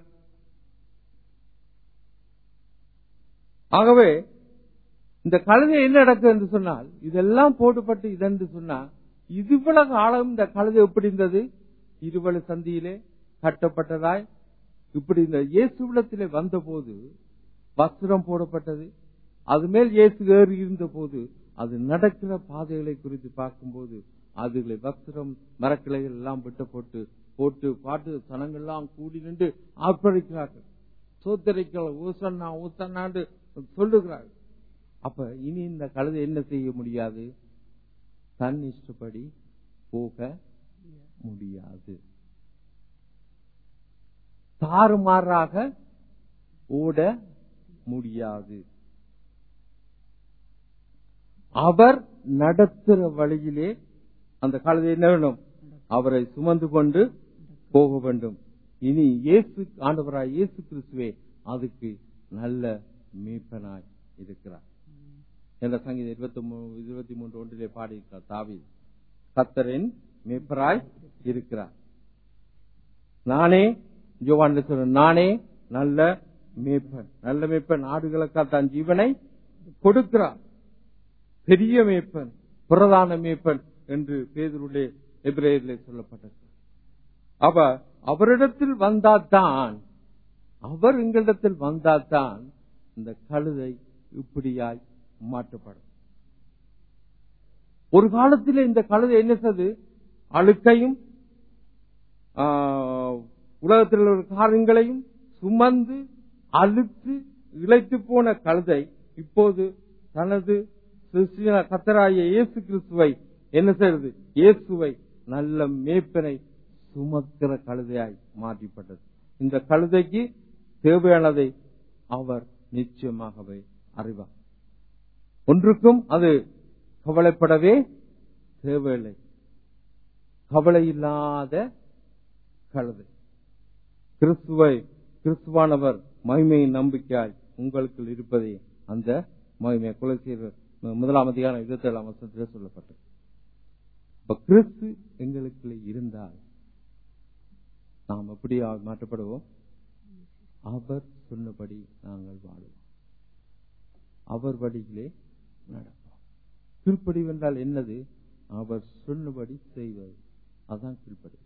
ஆகவே இந்த கழுதை என்ன நடக்குது என்று சொன்னால், இதெல்லாம் போட்டுப்பட்டு இதென்று சொன்னா இதுவளவு ஆழம் இந்த கழுதை எப்படி இருந்தது? இருவழி சந்தியிலே கட்டப்பட்டதாய் இப்படி இந்த இயேசுவிடத்திலே வந்த போது வஸ்திரம் போடப்பட்டது. அது மேல் இயேசு ஏறி இருந்த போது அது நடக்கிற பாதைகளை குறித்து பார்க்கும்போது அதுகளை வஸ்திரம் மரக்கிளைகள் எல்லாம் விட்டு போட்டு போட்டு பாட்டு சனங்கள்லாம் கூடி நின்று ஆர்ப்பரிக்கிறார்கள். சோத்தரிக்கள் ஊசன்னா ஊசன்னாண்டு சொல்லுகிறார்கள். அப்ப இனி இந்த கழுதை என்ன செய்ய முடியாது? தன் இஷ்டப்படி போக முடியாது. தாறுமாறாக ஓட முடியாது. அவர் நடத்துற வழியிலே அந்த கழுதை என்ன வேணும்? அவரை சுமந்து கொண்டு போக வேண்டும். இனி இயேசு ஆண்டவராய் இயேசு கிறிஸ்துவே அதுக்கு நல்ல மீட்பனாய் இருக்கிறார். என்ற சங்கீதம் இருபத்தி மூணு இருபத்தி மூன்று ஒன்றிலே பாடியிருக்கிறார் தாவீது. கர்த்தரின் மீட்பராய் இருக்கிறார். நானே யோவான் சொல்ற நானே நல்ல மேய்ப்பன். நல்ல மேய்ப்பன் ஆடுகளுக்காக தன் ஜீவனை கொடுக்கிறார். பெரிய மேய்ப்பன், பிரதான மேய்ப்பன் என்று பேதுருவிலே எபிரேயரில் சொல்லப்பட்டது. அப்ப அவரிடத்தில் வந்தால்தான், அவர் எங்களிடத்தில் வந்தால்தான் இந்த கழுதை இப்படியாய் மாற்றப்படும். ஒரு காலத்தில் இந்த கழுதை என்ன செய்து அழுக்கையும் உலகத்தில் உள்ள காரியங்களையும் சுமந்து அழுத்து இழைத்து போன கழுதை இப்போது தனது கர்த்தராகிய இயேசு கிறிஸ்துவை என்ன செய்வது, இயேசுவை நல்ல மேய்ப்பனை சுமக்கிற கழுதையாய் மாற்றப்பட்டது. இந்த கழுதைக்கு தேவையானதை அவர் நிச்சயமாகவே அறிவார். ஒன்றுக்கும் அது கவலைப்படவே தேவையில்லை. கவலை இல்லாத கழுதை. கிறிஸ்துவை கிறிஸ்துவானவர் மகிமையின் நம்பிக்கையாய் உங்களுக்கு இருப்பதே அந்த மகிமை. கொலோசியர் முதலாம் அதிகாரம் இருபத்தி ஏழாம் வசனத்தில் சொல்லப்பட்டது. கிறிஸ்து எங்களுக்கு இருந்தால் நாம் எப்படி மாற்றப்படுவோம்? அவர் சொன்னபடி நாங்கள் வாழுவோம், அவர் வழியிலே நடப்போம். கீழ்ப்படிவு என்றால் என்னது? அவர் சொன்னபடி செய்வது, அதான் கீழ்ப்படிவு.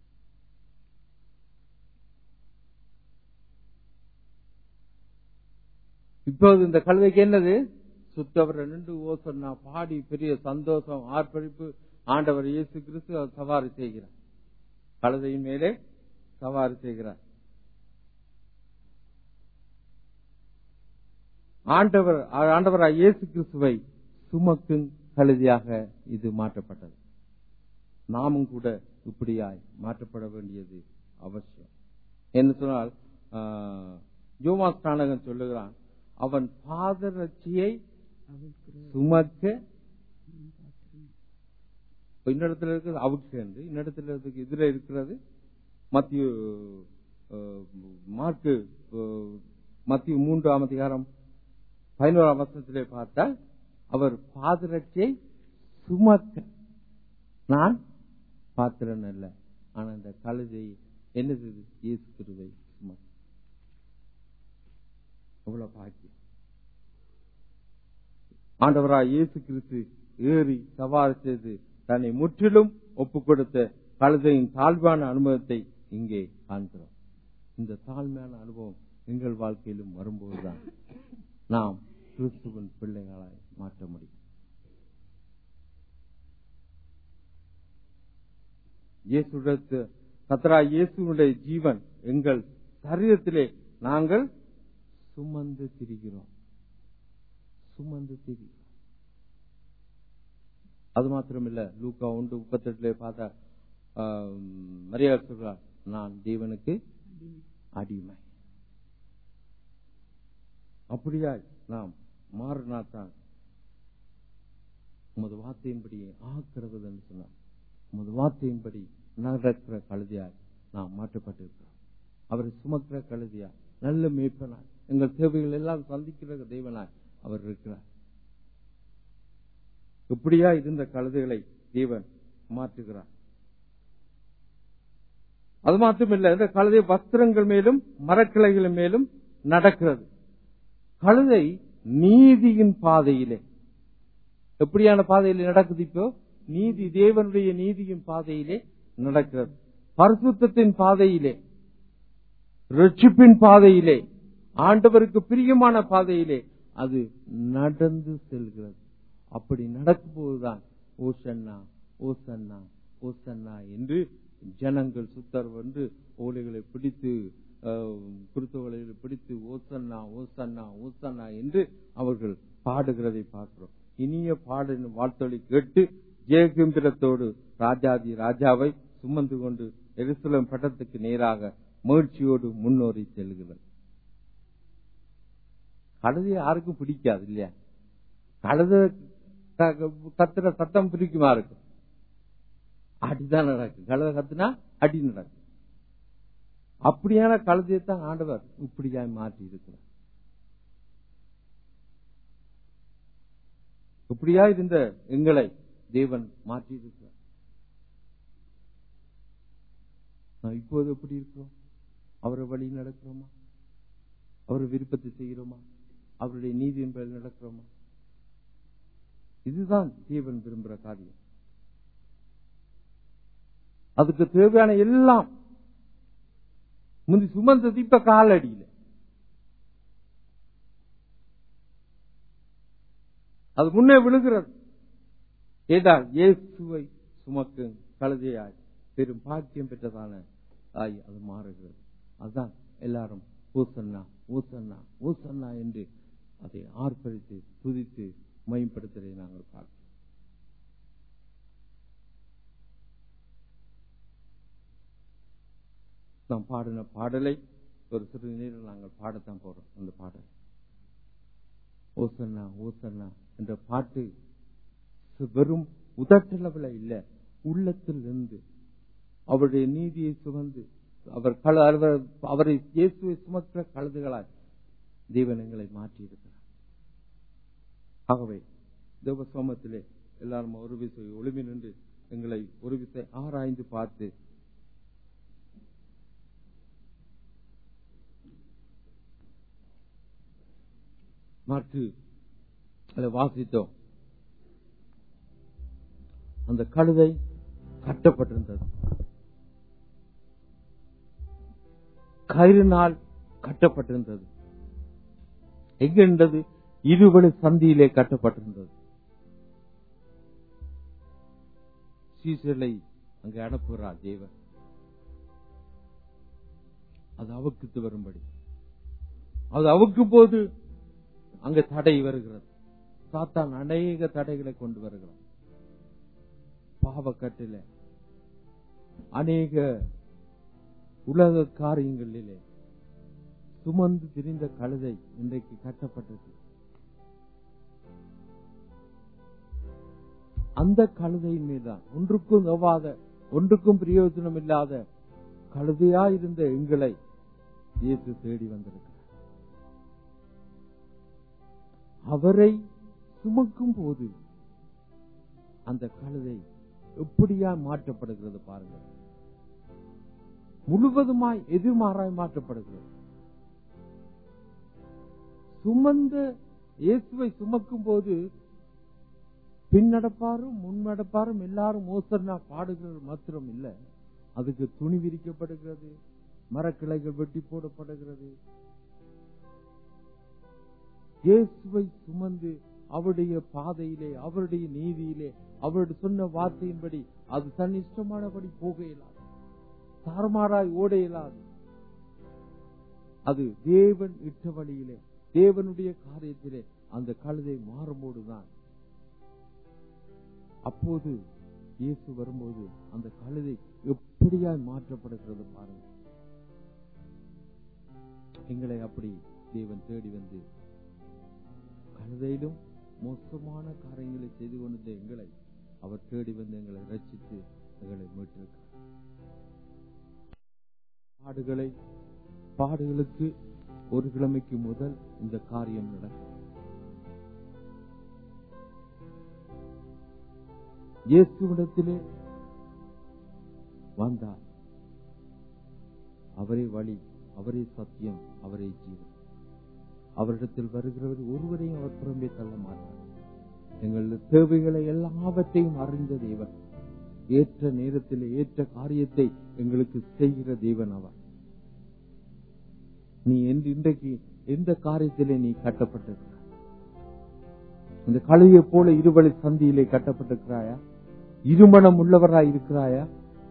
இப்போது இந்த கழுதைக்கு என்னது? சுத்தவர் நின்று ஓசன்னா பாடி பெரிய சந்தோஷம் ஆர்ப்பரிப்பு. ஆண்டவர் இயேசு கிறிஸ்து சவாரி செய்கிறார், கழுதையின் மேலே சவாரி செய்கிறார். ஆண்டவர் ஆண்டவராய் இயேசு கிறிஸ்துவை சுமக்கும் கழுதையாக இது மாற்றப்பட்டது. நாமும் கூட இப்படியாய் மாற்றப்பட வேண்டியது அவசியம். என்ன சொன்னால், யோவான் ஸ்நானகன் சொல்லுகிறான், அவன் பாதரட்சியை சுமக்க, இன்னிடத்துல இருக்கிறது அவுட்ஸ்டாண்டு, இன்னிடத்துல இதுல இருக்கிறது மத்திய மார்க்கு மத்திய மூன்றாம் அதிகாரம் பதினோராம் வசனத்திலே பார்த்தால், அவர் பாதரட்சியை சுமக்க, நான் பாத்திரன் அல்ல, ஆனா இந்த கழுதை என்ன செய்து இயேசு கிறிஸ்துவை சுமக்க. அவ்வளவு பாக்கியம். ஆண்டவராய் இயேசு கிறிஸ்து ஏறி சவாரி செய்து தன்னை முற்றிலும் ஒப்புக் கொடுத்த கழுதையின் தாழ்வான அனுபவத்தை இங்கே காண்கிறோம். இந்த தாழ்மையான அனுபவம் எங்கள் வாழ்க்கையிலும் வரும்போதுதான் நாம் கிறிஸ்துவின் பிள்ளைகளாய் மாற்ற முடியும். இயேசுடைய கர்த்தராகிய இயேசுவுடைய ஜீவன் எங்கள் சரீரத்திலே நாங்கள் சுமந்து திரிகிறோம், சுமந்து திரிகிறோம். அது மாத்திரமில்ல, லூக்கா ஒன்று முப்பத்தி எட்டுல பார்த்தா மரியாதை சொல்றார், நான் தேவனுக்கு அடிமை. அப்படியா நாம் மாறினாத்தான் உமது வார்த்தையின்படியே ஆக்கிறது என்று சொன்னார். உமது வார்த்தையின்படி நடக்கிற கழுதியாய் நாம் மாற்றப்பட்டிருக்கிறோம். அவரை சுமக்கிற கழுதியாய், நல்ல மேய்ப்பனாய், எங்கள் தேவைகள் எல்லாம் சந்திக்கிற தேவனாய் அவர் இருக்கிறார். இப்படியா இருந்த கழுதைகளை தேவன் மாற்றுகிறார். அது மாத்திரமில்லை, இந்த கழுதை வஸ்திரங்கள் மேலும் மரக்கிளைகள் மேலும் நடக்கிறது. கழுதை நீதியின் பாதையிலே, எப்படியான பாதையிலே நடக்குது? இப்போ நீதி, தேவனுடைய நீதியின் பாதையிலே நடக்கிறது. பரிசுத்தத்தின் பாதையிலே, ரட்சிப்பின் பாதையிலே, ஆண்டவருக்கு பிரியமான பாதையிலே அது நடந்து செல்கிறது. அப்படி நடக்கும் போதுதான் ஓசன்னா ஓசன்னா ஓசன்னா என்று ஜனங்கள் சுத்தர் வந்து ஓலைகளை பிடித்து குருத்தோலை பிடித்து ஓசன்னா ஓசன்னா ஓசன்னா என்று அவர்கள் பாடுகிறதை பார்க்கிறோம். இனிய பாடின வாழ்த்தொலி கேட்டு ஜெயகம்பீரத்தோடு ராஜாதி ராஜாவை சுமந்து கொண்டு எருசலேம் பட்டத்துக்கு நேராக மகிழ்ச்சியோடு முன்னோறி செல்கிறது. கழுதை யாருக்கும் பிடிக்காது இல்லையா? கழுதை கத்துற சத்தம் பிடிக்குமா இருக்கும், அடிதான் நடக்கும். கழுதை கத்துனா அடி நடக்கும். அப்படியான கழுதையத்தான் ஆண்டவர் இப்படியா மாற்றி இருக்கிறார். இப்படியா இருந்த எங்களை தேவன் மாற்றி இருக்கிறார். நான் இப்போது எப்படி இருக்கிறோம்? அவரை வழி நடக்கிறோமா? அவரை விருப்பத்தை செய்கிறோமா? அவருடைய நீதி என்பதை நடக்கிறோமா? இதுதான் தேவன் விரும்புகிற காரியம். அதுக்கு தேவையான எல்லாம் முந்தி சுமந்தது இப்ப காலடியில. அது முன்னே விழுகிறது. ஏதால் இயேசுவை சுமக்கும் கழுதையாய் பெரும் பாக்கியம் பெற்றதான ஆய் அது மாறுகிறது. அதுதான் எல்லாரும் ஊசன்னா ஊசன்னா ஊசன்னா என்று அதை ஆர்ப்பரித்து துதித்து மேம்படுத்துவதை நாங்கள் பார்க்கிறோம். நாம் பாடின பாடலை ஒரு சிறு நேரம் நாங்கள் பாடத்தான் போறோம். அந்த பாடல் ஓசன்னா ஓசன்னா என்ற பாட்டு வெறும் உதட்டளவில் இல்ல, உள்ளத்தில் இருந்து அவருடைய நீதியை சுமந்து அவர் அவரை இயேசுவை சுமக்கிற கழுதுகளாய் தேவன் எங்களை மாற்றியிருக்கிறார். ஆகவே தேவ சமூகத்திலே எல்லாரும் ஒரு விசை ஒளிமி நின்று எங்களை ஒரு விசை ஆராய்ந்து பார்த்து மாற்று அதை வாசித்தோம். அந்த கழுதை கட்டப்பட்டிருந்தது, கயிறினால் கட்டப்பட்டிருந்தது. எங்கிருந்தது? இருவழி சந்தியிலே கட்டப்பட்டிருந்தது. சீசர்களை அங்கு அனுப்புகிறார் தேவன், அது அவுக்குத்து வரும்படி. அது அவுக்கும் போது அங்க தடை வருகிறது. சாத்தான் அநேக தடைகளை கொண்டு வருகிறான். பாவக்கட்டில அநேக உலக காரியங்களிலே சுமந்து திரிந்த கழுதை இன்றைக்கு கட்டப்பட்டது. அந்த கழுதையின் மீதுதான் ஒன்றுக்கும் நோவாத, ஒன்றுக்கும் பிரயோஜனம் இல்லாத கழுதையா இருந்த எங்களை இயேசு தேடி வந்திருக்கிறார். அவரை சுமக்கும் போது அந்த கழுதை எப்படியா மாற்றப்படுகிறது பாருங்க. முழுவதுமாய் எதிர்மாறாய் மாற்றப்படுகிறது. சுமந்த இயேசுவை சுமக்கும் போது பின்னடப்பாரும் முன்னடப்பாரும் எல்லாரும் ஓசன்னா பாடுகிறது மாத்திரம் இல்ல, அதுக்கு துணி விரிக்கப்படுகிறது, மரக்கிளைகள் வெட்டி போடப்படுகிறது. இயேசுவை சுமந்து அவருடைய பாதையிலே, அவருடைய நீதியிலே, அவருடைய சொன்ன வார்த்தையின்படி அது தன் இஷ்டமானபடி போக இயலாது, தாறுமாறாய் ஓட இயலாது. அது தேவன் இட்ட வழியிலே, தேவனுடைய காரியத்திலே அந்த கழுதை மாறும்போதுதான். அப்போது இயேசு வரும்போது அந்த கழுதை எப்படியாய் மாற்றப்படுகிறது பாருங்க. எங்களை அப்படி தேவன் தேடி வந்து கழுதையிலும் மோசமான காரியங்களை செய்து கொண்டிருந்த எங்களை அவர் தேடி வந்து எங்களை ரட்சித்து எங்களை மீட்டிருக்கிறார். பாடுகளை பாடுகளுக்கு ஒரு கிழமைக்கு முதல் இந்த காரியம் நடக்கும். இயேசுவிடத்திலே வந்தார். அவரே வழி, அவரே சத்தியம், அவரே ஜீவன். அவரிடத்தில் வருகிறவர் ஒருவரையும் அவர் புறம்பே தள்ள மாட்டார். எங்களது தேவைகளை எல்லாவற்றையும் அறிந்த தேவன், ஏற்ற நேரத்தில் ஏற்ற காரியத்தை எங்களுக்கு செய்கிற தேவன் அவர். நீ இன்றைக்கு எந்த காரியத்திலே நீ கட்டப்பட்டிருக்கிறாய்? இந்த கழுதையை போல இருவழி சந்தியிலே கட்டப்பட்டிருக்கிறாயா? இருமணம் உள்ளவராய் இருக்கிறாயா?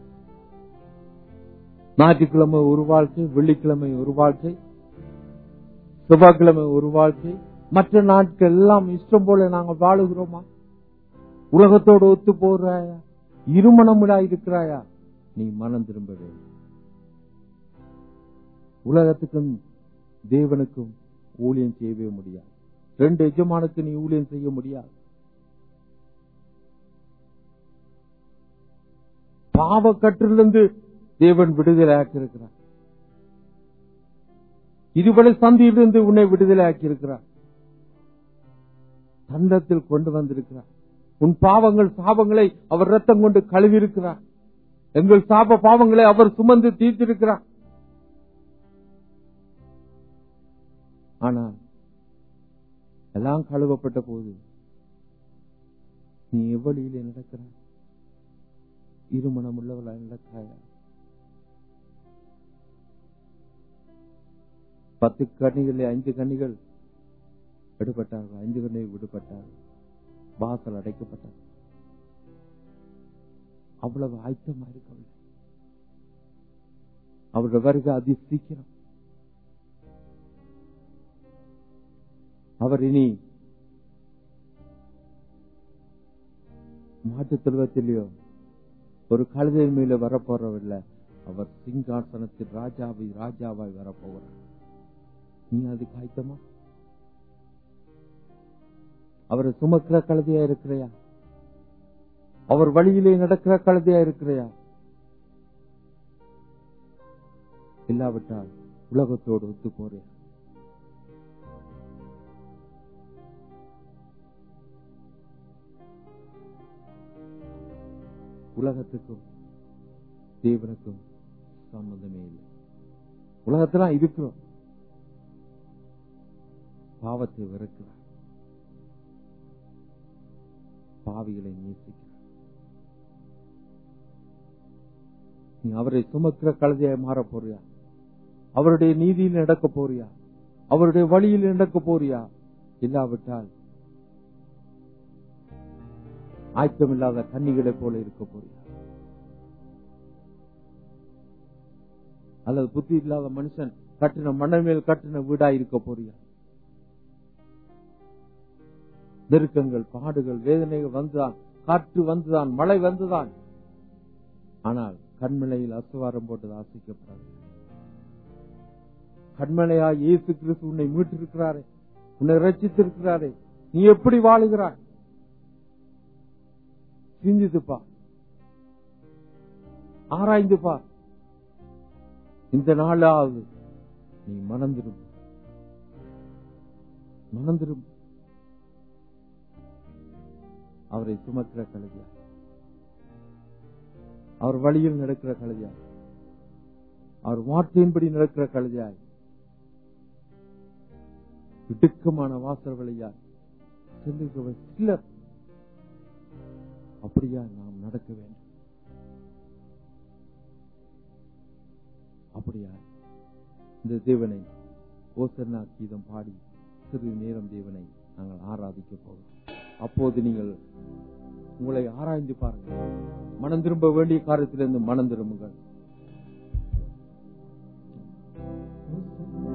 ஞாயிற்றுக்கிழமை ஒரு வாழ்க்கை, வெள்ளிக்கிழமை ஒரு வாழ்க்கை, செவ்வாய்க்கிழமை ஒரு வாழ்க்கை, மற்ற நாட்கள் எல்லாம் இஷ்டம் போல நாங்கள் வாழுகிறோமா? உலகத்தோடு ஒத்து போறாயா? இருமணமுடாய் இருக்கிறாயா? நீ மனம் திரும்ப வேண்டும். உலகத்துக்கும் தேவனுக்கும் ஊழியம் செய்யவே முடியாது. ரெண்டு எஜமானுக்கு நீ ஊழியம் செய்ய முடியாது. பாவக்கற்றிலிருந்து தேவன் விடுதலை ஆக்கியிருக்கிறார். இருவழி சந்தியிலிருந்து உன்னை விடுதலை ஆக்கியிருக்கிறார். தண்டத்தில் கொண்டு வந்திருக்கிறார். உன் பாவங்கள் சாபங்களை அவர் ரத்தம் கொண்டு கழுவி இருக்கிறார். எங்கள் சாப பாவங்களை அவர் சுமந்து தீர்த்திருக்கிறார். ஆனால் எல்லாம் கழுவப்பட்ட போது நீ எவ்வளியிலே நடக்கிறாய்? இருமணம் உள்ளவர்களா நடக்காயா? பத்து கண்ணிகள் ஐந்து கண்ணிகள் விடுபட்டார்கள், ஐந்து கண்ணிகள் விடுபட்டார்கள், வாசல் அடைக்கப்பட்டார். அவ்வளவு ஆயத்தமா இருக்கவில்லை. அவருடைய வருகை அதி சீக்கிரம். அவர் இனி மாட்டு தொழுவத்திலேயோ ஒரு கழுதையின் மேல வரப்போறவில்லை. அவர் சிங்காசனத்தில் ராஜாவை ராஜாவாய் வரப்போகிறார். நீ அதுக்கு ஆயத்தமா? அவரை சுமக்கிற கழுதையா இருக்கிறையா? அவர் வழியிலே நடக்கிற கழுதையா இருக்கிறையா? இல்லாவிட்டால் உலகத்தோடு ஒத்து போறியா? உலகத்துக்கும் தேவனுக்கும் சம்பந்தமே இல்லை. உலகத்துல இருக்கிறோம், பாவத்தை வெறுக்கிறார், பாவிகளை நேசிக்கிறார். நீ அவரை சுமக்கிற கழுதையாய் மாற போறியா? அவருடைய நீதியில் நடக்க போறியா? அவருடைய வழியில் நடக்க போறியா? இல்லாவிட்டால் ஆயத்தமில்லாத கன்னிகளை போல இருக்க போறியா? அல்லது புத்தி இல்லாத மனுஷன் கட்டின மணல் மேல் கட்டின வீடா இருக்க போறியா? நெருக்கங்கள், பாடுகள், வேதனைகள் வந்துதான், காற்று வந்துதான், மழை வந்துதான். ஆனால் கண்மலையில் அசுவாரம் போட்டது ஆசிக்கப்படாது. கண்மலையா இயேசு கிறிஸ்து உன்னை மீட்டிருக்கிறாரே, உன்னை ரட்சித்திருக்கிறாரே, நீ எப்படி வாழுகிறாய்? சிந்தித்துப்பா, ஆராய்ந்து பார். இந்த நாளாவது நீ மனந்திரும், மனந்திரும். அவரை சுமக்கிற கழுதையா, அவர் வழியில் நடக்கிற கழுதையா, அவர் வார்த்தையின்படி நடக்கிற கழுதையாய், இடுக்கமான வாசல் வழியாய் செல்லுகிற சிலர் அப்படியா நாம் நடக்க வேண்டும்? அப்படியா இந்த தேவனை ஓசன்னா கீதம் பாடி சிறிது நேரம் தேவனை நாங்கள் ஆராதிக்க போகிறோம். அப்போது நீங்கள் உங்களை ஆராய்ந்து பாருங்கள். மனம் திரும்ப வேண்டிய காரியத்திலிருந்து மனம் திரும்புங்கள்.